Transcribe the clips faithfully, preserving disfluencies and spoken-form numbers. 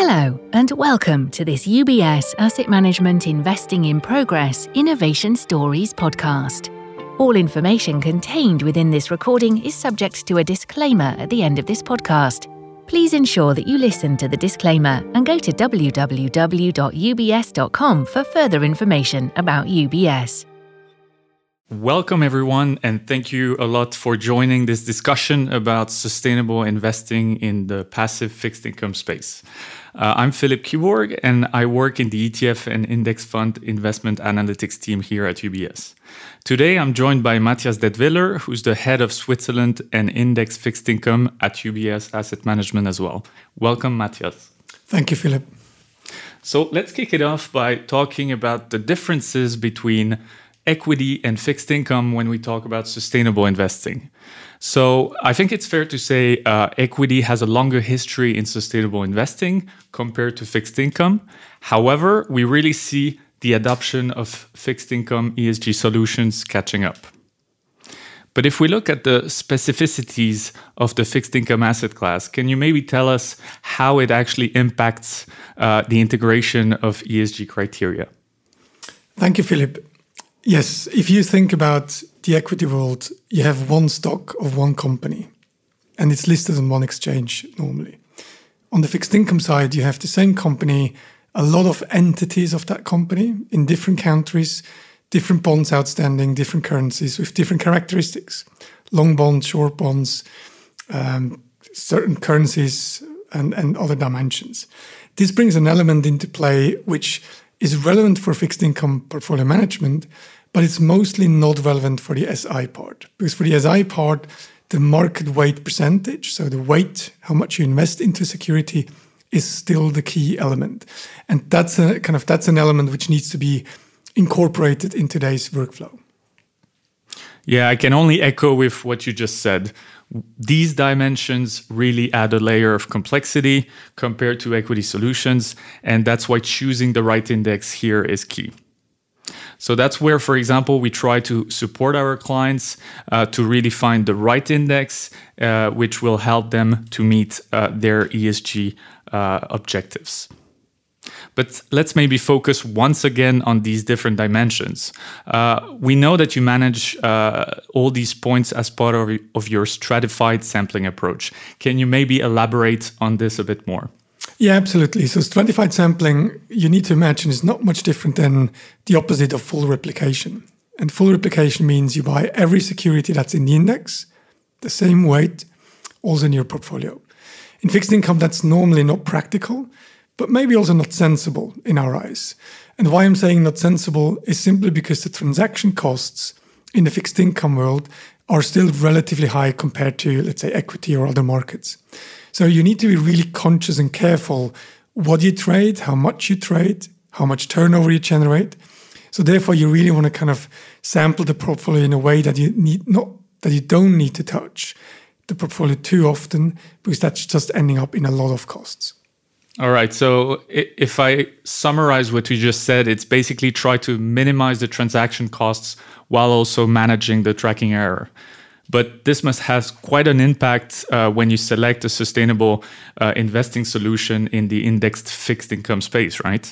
Hello and welcome to this U B S Asset Management Investing in Progress Innovation Stories podcast. All information contained within this recording is subject to a disclaimer at the end of this podcast. Please ensure that you listen to the disclaimer and go to w w w dot u b s dot com for further information about U B S. Welcome everyone, and thank you a lot for joining this discussion about sustainable investing in the passive fixed income space. Uh, I'm Philip Kyborg, and I work in the E T F and index fund investment analytics team here at U B S. Today, I'm joined by Matthias Detwiller, who's the head of Switzerland and index fixed income at U B S Asset Management as well. Welcome, Matthias. Thank you, Philip. So let's kick it off by talking about the differences between equity and fixed income when we talk about sustainable investing. So I think it's fair to say uh, equity has a longer history in sustainable investing compared to fixed income. However, we really see the adoption of fixed income E S G solutions catching up. But if we look at the specificities of the fixed income asset class, can you maybe tell us how it actually impacts uh, the integration of E S G criteria? Thank you, Philip. Yes, if you think about the equity world, you have one stock of one company, and it's listed on one exchange normally. On the fixed income side, you have the same company, a lot of entities of that company in different countries, different bonds outstanding, different currencies with different characteristics, long bonds, short bonds, um, certain currencies, and, and other dimensions. This brings an element into play which is relevant for fixed income portfolio management, but it's mostly not relevant for the S I part. Because for the S I part, the market weight percentage, so the weight, how much you invest into security, is still the key element. And that's a kind of that's an element which needs to be incorporated in today's workflow. Yeah, I can only echo with what you just said. These dimensions really add a layer of complexity compared to equity solutions, and that's why choosing the right index here is key. So that's where, for example, we try to support our clients uh, to really find the right index, uh, which will help them to meet uh, their E S G uh, objectives. But let's maybe focus once again on these different dimensions. Uh, we know that you manage uh, all these points as part of, of your stratified sampling approach. Can you maybe elaborate on this a bit more? Yeah, absolutely. So stratified sampling, you need to imagine, is not much different than the opposite of full replication. And full replication means you buy every security that's in the index, the same weight, also in your portfolio. In fixed income, that's normally not practical, but maybe also not sensible in our eyes. And why I'm saying not sensible is simply because the transaction costs in the fixed income world are still relatively high compared to, let's say, equity or other markets. So you need to be really conscious and careful what you trade, how much you trade, how much turnover you generate. So therefore, you really want to kind of sample the portfolio in a way that you need not that you don't need to touch the portfolio too often, because that's just ending up in a lot of costs. All right. So if I summarize what you just said, it's basically try to minimize the transaction costs while also managing the tracking error. But this must have quite an impact uh, when you select a sustainable uh, investing solution in the indexed fixed income space, right?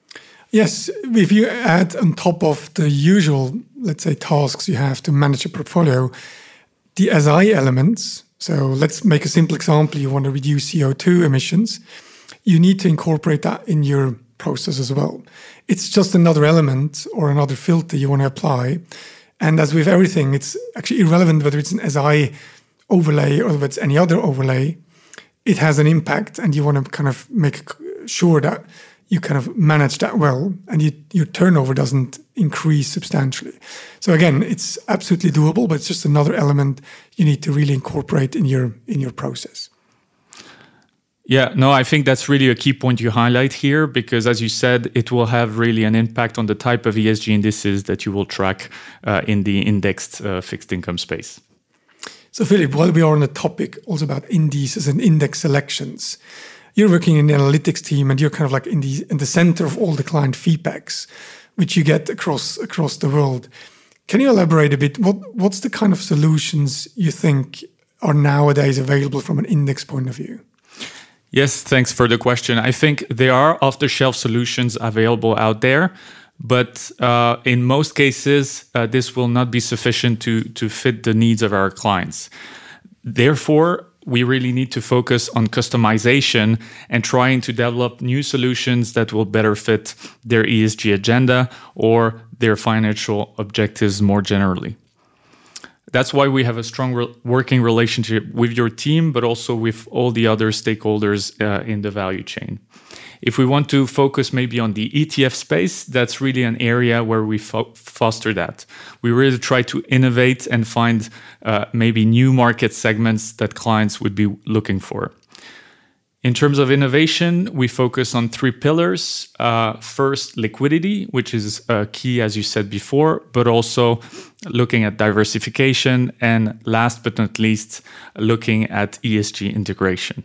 Yes. If you add on top of the usual, let's say, tasks you have to manage a portfolio, the S I elements. So let's make a simple example. You want to reduce C O two emissions. You need to incorporate that in your process as well. It's just another element or another filter you want to apply. And as with everything, it's actually irrelevant whether it's an S I overlay or whether it's any other overlay. It has an impact, and you want to kind of make sure that you kind of manage that well, and you, your turnover doesn't increase substantially. So again, it's absolutely doable, but it's just another element you need to really incorporate in your in your process. Yeah, no, I think that's really a key point you highlight here, because as you said, it will have really an impact on the type of E S G indices that you will track uh, in the indexed uh, fixed income space. So Philip, while we are on the topic also about indices and index selections, you're working in the analytics team and you're kind of like in the in the center of all the client feedbacks, which you get across across the world. Can you elaborate a bit? What what's the kind of solutions you think are nowadays available from an index point of view? Yes, thanks for the question. I think there are off-the-shelf solutions available out there, but uh, in most cases, uh, this will not be sufficient to, to fit the needs of our clients. Therefore, we really need to focus on customization and trying to develop new solutions that will better fit their E S G agenda or their financial objectives more generally. That's why we have a strong re- working relationship with your team, but also with all the other stakeholders uh, in the value chain. If we want to focus maybe on the E T F space, that's really an area where we fo- foster that. We really try to innovate and find uh, maybe new market segments that clients would be looking for. In terms of innovation, we focus on three pillars. Uh, first, liquidity, which is uh, key, as you said before, but also looking at diversification. And last but not least, looking at E S G integration.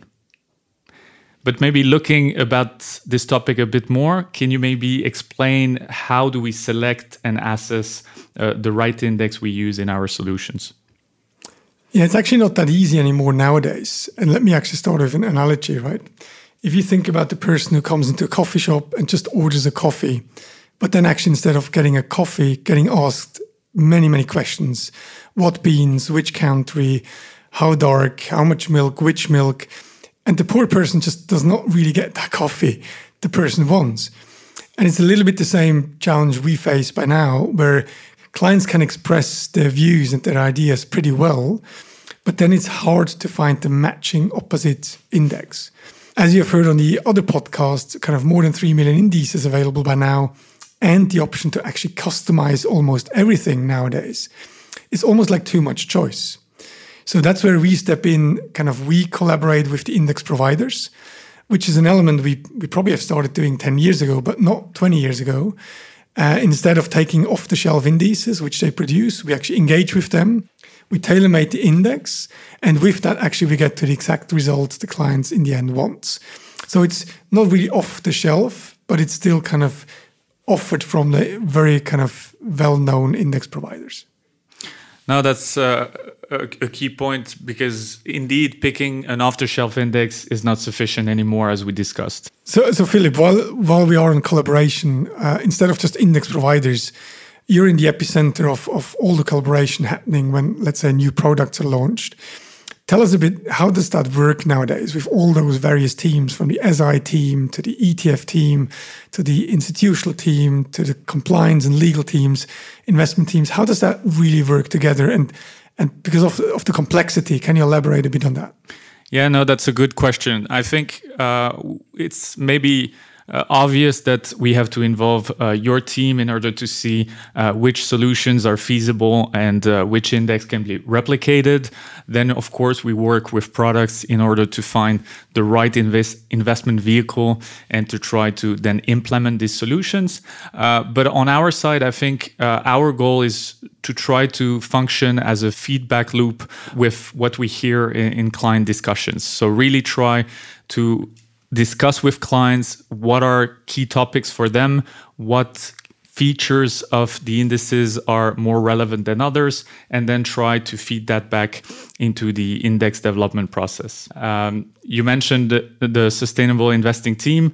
But maybe looking about this topic a bit more, can you maybe explain how do we select and assess uh, the right index we use in our solutions? Yeah, it's actually not that easy anymore nowadays. And let me actually start with an analogy, right? If you think about the person who comes into a coffee shop and just orders a coffee, but then actually instead of getting a coffee, getting asked many, many questions. What beans, which country, how dark, how much milk, which milk. And the poor person just does not really get that coffee the person wants. And it's a little bit the same challenge we face by now, where clients can express their views and their ideas pretty well, but then it's hard to find the matching opposite index. As you have heard on the other podcast, kind of more than three million indices available by now, and the option to actually customize almost everything nowadays. It's almost like too much choice. So that's where we step in, kind of we collaborate with the index providers, which is an element we, we probably have started doing ten years ago, but not twenty years ago. Uh, instead of taking off-the-shelf indices, which they produce, we actually engage with them. We tailor-made the index, and with that, actually, we get to the exact results the clients in the end wants. So it's not really off-the-shelf, but it's still kind of offered from the very kind of well-known index providers. Now, that's uh, a, a key point, because indeed picking an off-the-shelf index is not sufficient anymore, as we discussed. So, so Philip, while while we are in collaboration, uh, instead of just index providers, you're in the epicenter of, of all the collaboration happening when, let's say, new products are launched. Tell us a bit, how does that work nowadays with all those various teams, from the S I team to the E T F team, to the institutional team, to the compliance and legal teams, investment teams? How does that really work together? And and because of, of the complexity, can you elaborate a bit on that? Yeah, no, that's a good question. I think uh, it's maybe Uh, obvious that we have to involve uh, your team in order to see uh, which solutions are feasible and uh, which index can be replicated. Then, of course, we work with products in order to find the right invest investment vehicle and to try to then implement these solutions. Uh, but on our side, I think uh, our goal is to try to function as a feedback loop with what we hear in, in client discussions. So really try to discuss with clients what are key topics for them, what features of the indices are more relevant than others, and then try to feed that back into the index development process. Um, you mentioned the, the sustainable investing team.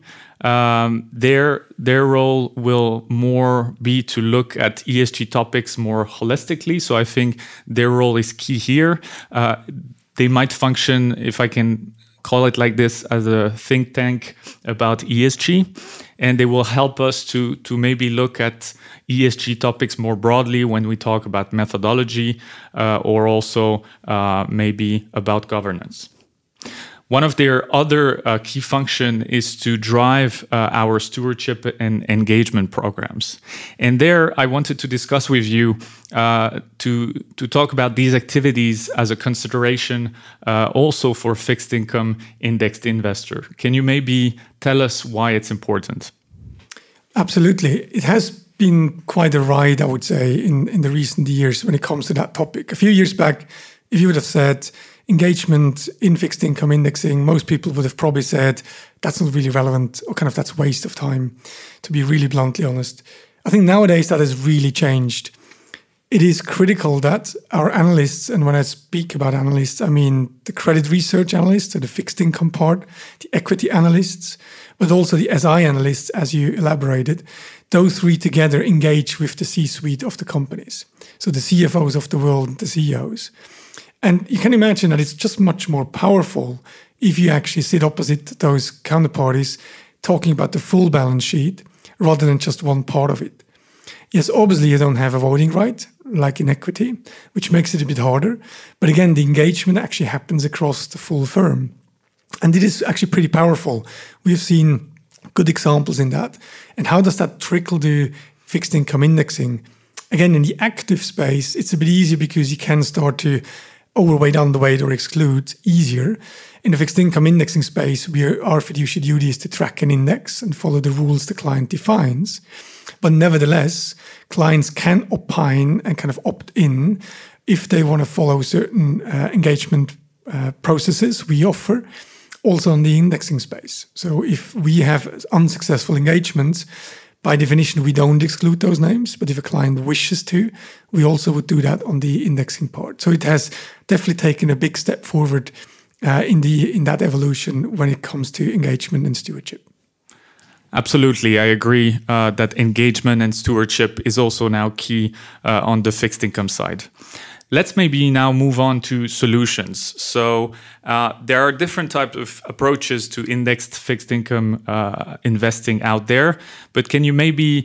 Um, their their role will more be to look at E S G topics more holistically. So I think their role is key here. Uh, they might function, if I can call it like this, as a think tank about E S G, and they will help us to to maybe look at E S G topics more broadly when we talk about methodology uh, or also uh, maybe about governance. One of their other uh, key function is to drive uh, our stewardship and engagement programs. And there I wanted to discuss with you uh, to, to talk about these activities as a consideration uh, also for fixed income indexed investor. Can you maybe tell us why it's important? Absolutely. It has been quite a ride, I would say, in, in the recent years when it comes to that topic. A few years back, if you would have said engagement in fixed income indexing, most people would have probably said that's not really relevant, or kind of that's waste of time, to be really bluntly honest. I think nowadays that has really changed. it is critical that our analysts, and when I speak about analysts, I mean the credit research analysts, so the fixed income part, the equity analysts, but also the S I analysts, as you elaborated, those three together engage with the C-suite of the companies. So the C F Os of the world, the C E Os. And you can imagine that it's just much more powerful if you actually sit opposite those counterparties talking about the full balance sheet rather than just one part of it. Yes, obviously you don't have a voting right, like in equity, which makes it a bit harder. But again, the engagement actually happens across the full firm. And it is actually pretty powerful. We've seen good examples in that. And how does that trickle to fixed income indexing? Again, in the active space, it's a bit easier because you can start to overweight, underweight, or exclude easier. In the fixed income indexing space, we are, our fiduciary duty is to track an index and follow the rules the client defines. But nevertheless, clients can opine and kind of opt in if they want to follow certain uh, engagement uh, processes we offer, also in the indexing space. So if we have unsuccessful engagements, by definition, we don't exclude those names. But if a client wishes to, we also would do that on the indexing part. So it has definitely taken a big step forward uh, in the in that evolution when it comes to engagement and stewardship. Absolutely. I agree uh, that engagement and stewardship is also now key uh, on the fixed income side. Let's maybe now move on to solutions. So uh, there are different types of approaches to indexed fixed income uh, investing out there, but can you maybe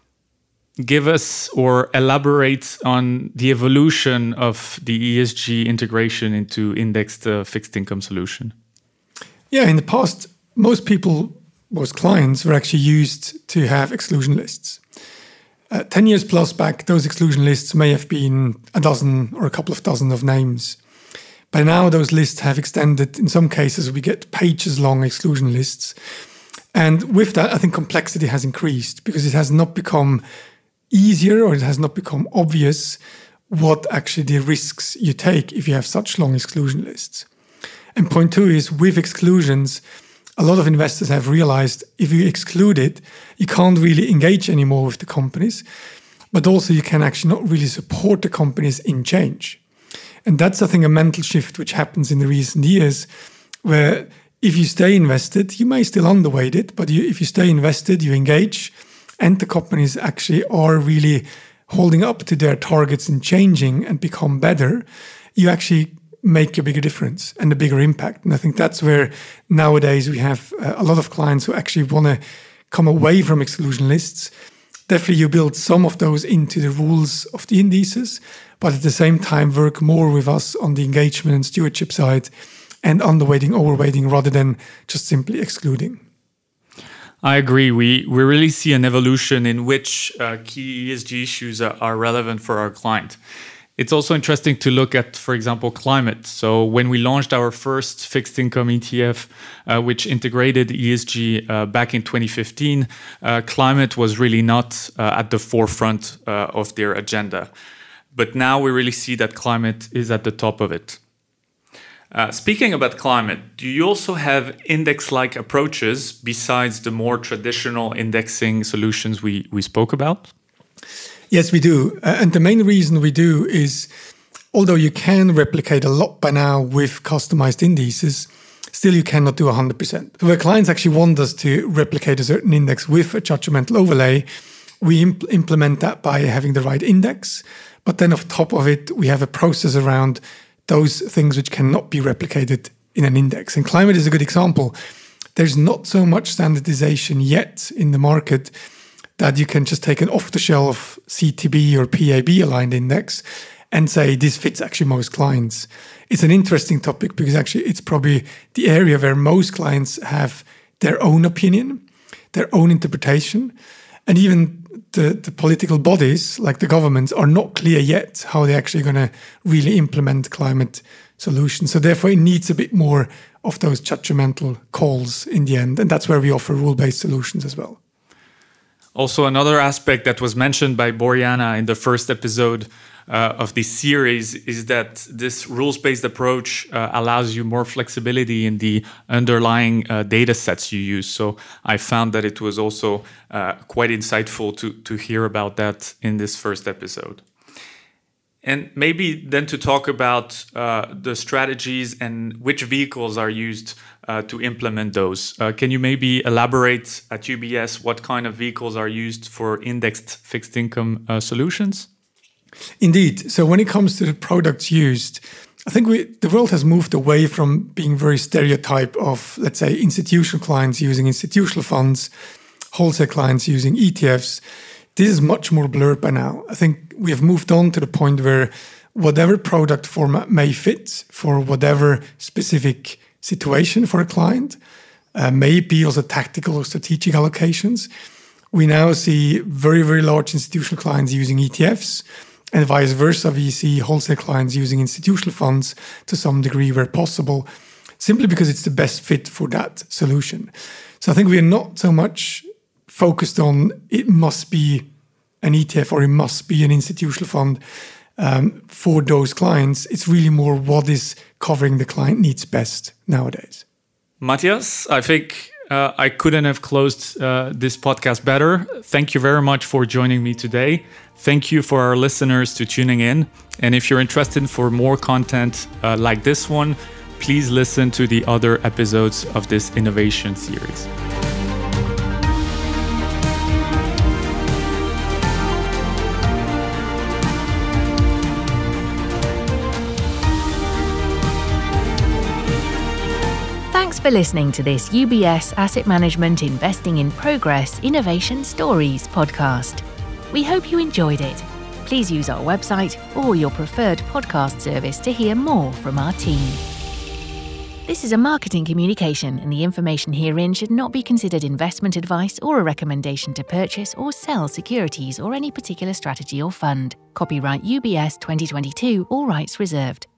give us or elaborate on the evolution of the E S G integration into indexed uh, fixed income solution? Yeah, in the past, most people most clients were actually used to have exclusion lists. Uh, ten years plus back, those exclusion lists may have been a dozen or a couple of dozen of names. By now, those lists have extended. In some cases, we get pages long exclusion lists. And with that, I think complexity has increased because it has not become easier or it has not become obvious what actually the risks you take if you have such long exclusion lists. And point two is with exclusions, a lot of investors have realized if you exclude it, you can't really engage anymore with the companies, but also you can actually not really support the companies in change. And that's, I think, a mental shift which happens in the recent years, where if you stay invested, you may still underweight it, but you, if you stay invested, you engage, and the companies actually are really holding up to their targets and changing and become better, you actually make a bigger difference and a bigger impact. And I think that's where nowadays we have uh, a lot of clients who actually want to come away from exclusion lists. Definitely you build some of those into the rules of the indices, but at the same time work more with us on the engagement and stewardship side and underweighting, overweighting rather than just simply excluding. I agree. We we really see an evolution in which uh, key E S G issues are, are relevant for our client. It's also interesting to look at, for example, climate. So when we launched our first fixed income E T F, uh, which integrated E S G uh, back in twenty fifteen, uh, climate was really not uh, at the forefront uh, of their agenda. But now we really see that climate is at the top of it. Uh, speaking about climate, do you also have index-like approaches besides the more traditional indexing solutions we, we spoke about? Yes, we do. Uh, and the main reason we do is, although you can replicate a lot by now with customized indices, still you cannot do one hundred percent. So where clients actually want us to replicate a certain index with a judgmental overlay, we imp- implement that by having the right index. But then on top of it, we have a process around those things which cannot be replicated in an index. And climate is a good example. There's not so much standardization yet in the market that you can just take an off-the-shelf C T B or P A B aligned index and say this fits actually most clients. It's an interesting topic because actually it's probably the area where most clients have their own opinion, their own interpretation, and even the, the political bodies like the governments are not clear yet how they're actually going to really implement climate solutions. So therefore it needs a bit more of those judgmental calls in the end, and that's where we offer rule-based solutions as well. Also, another aspect that was mentioned by Boriana in the first episode uh, of this series is that this rules-based approach uh, allows you more flexibility in the underlying uh, data sets you use. So I found that it was also uh, quite insightful to, to hear about that in this first episode. And maybe then to talk about uh, the strategies and which vehicles are used uh, to implement those. Uh, can you maybe elaborate at U B S what kind of vehicles are used for indexed fixed income uh, solutions? Indeed. So when it comes to the products used, I think we, the world has moved away from being very stereotype of, let's say, institutional clients using institutional funds, wholesale clients using E T Fs. This is much more blurred by now. I think we have moved on to the point where whatever product format may fit for whatever specific situation for a client, uh, may be also tactical or strategic allocations. We now see very, very large institutional clients using E T Fs, and vice versa. We see wholesale clients using institutional funds to some degree where possible, simply because it's the best fit for that solution. So I think we are not so much focused on it must be an E T F or it must be an institutional fund um, for those clients. It's really more what is covering the client needs best nowadays. Matthias, I think uh, I couldn't have closed uh, this podcast better. Thank you very much for joining me today. Thank you for our listeners to tuning in. And if you're interested for more content uh, like this one, please listen to the other episodes of this innovation series. Thanks for listening to this U B S Asset Management Investing in Progress Innovation Stories podcast. We hope you enjoyed it. Please use our website or your preferred podcast service to hear more from our team. This is a marketing communication, and the information herein should not be considered investment advice or a recommendation to purchase or sell securities or any particular strategy or fund. Copyright U B S twenty twenty-two, all rights reserved.